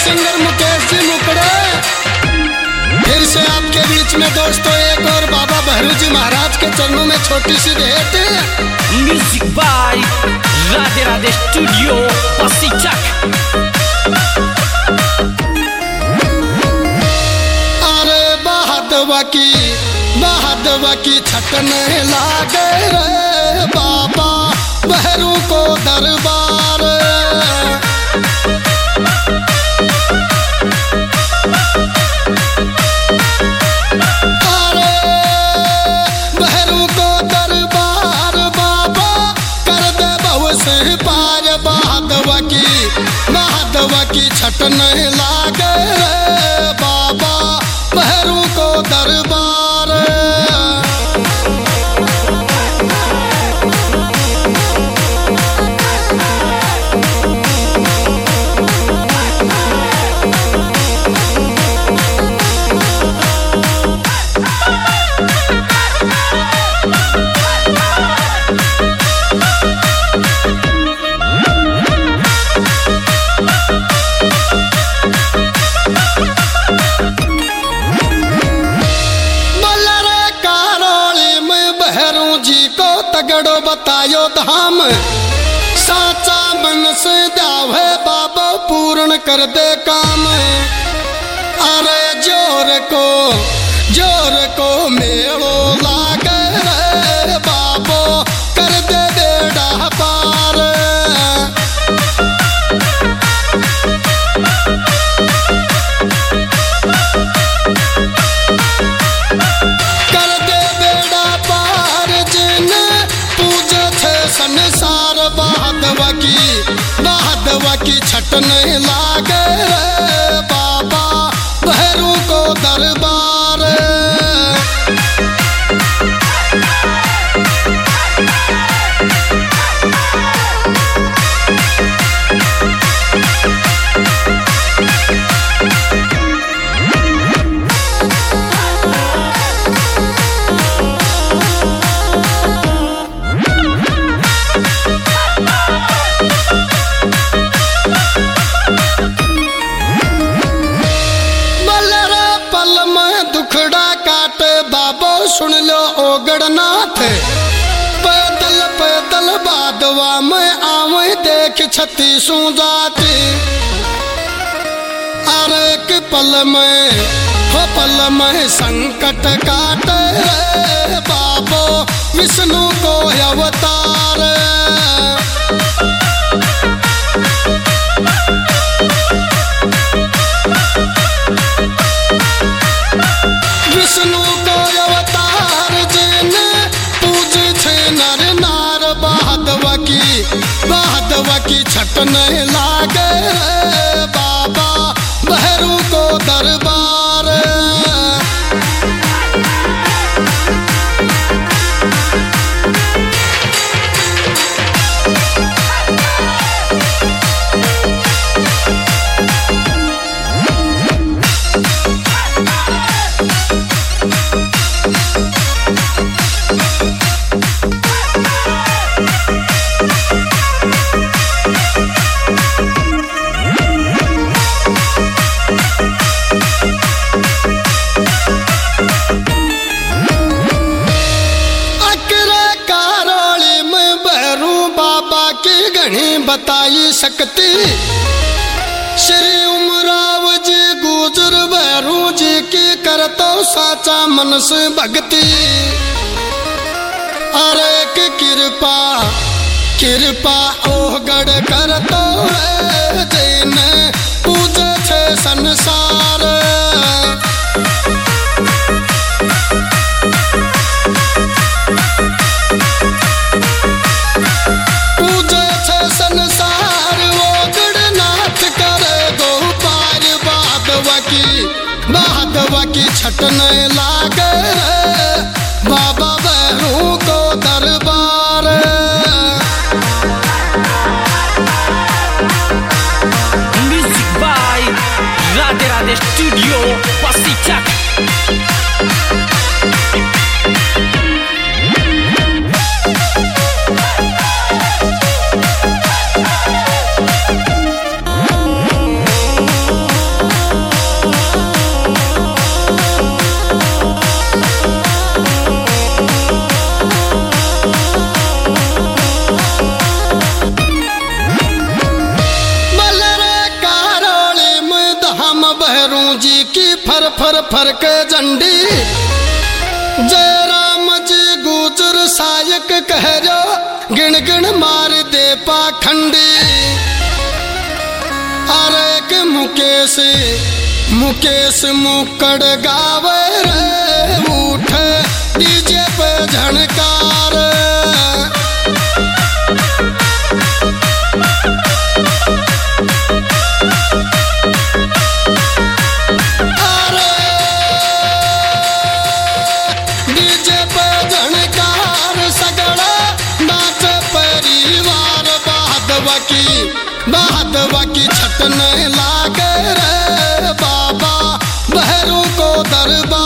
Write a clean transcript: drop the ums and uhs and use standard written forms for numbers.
Singer Mukesh ji मुकड़े फिर से आपके बीच में दोस्तों एक और बाबा भैरू जी महाराज के चरणों में छोटी सी भेंट। Music by Radhe Radhe studio Pasichak. अरे बहादवा की छटन लागे रे बाबा भैरू को दरबार। अरे भैरू को दरबार बाबा कर दे भव से पार। बहादवा की छटन लागे रे बाबा भैरू को दरबार। तगड़ो बतायो धाम साचा मन से द्यावे बाबा पूर्ण कर दे काम। अरे जोर को मेलो लागे रे बाबो कर दे बेड़ा पार। कर दे बेड़ा पार जिन पूजे थे संसार। बहादवा की छटन लागे रे बाबा भैरू को दरबार। सुन लो ओगड़नाथ पैदल बादवा में आवे देख छत्तीसों जाति। अरे एक पल में संकट काटे रे बाबो विष्णु को अवतार। विष्णु को अवतार जिन पूजे थे नर नार। बहादवा की छटन लागे रे बाबा भैरू को दरबार। बताई शक्ति श्री उमराव जी गुजर भैरू जी की करतो साचा मन से भक्ति। अरे की कृपा ओगड़ करतो है जैन पूजे छे संसार। बहादवा की छटन लागे रे बाबा भैरू को दरबार। Music by Radhe Radhe studio Pasichak. Bhairu ji की फर फर फर के झंडी। जय राम जी गुजर सायक कह रो गिण गिण मार दे पाखंडी। अरे के मुकेश मुकेश मुकड़ गावे रे उठ डीजे पे झनकार। अरे डीजे पे झनकार सगड़ा नाच परिवार। बहादवा की छटने लागे रे बाबा भैरू को दरबार।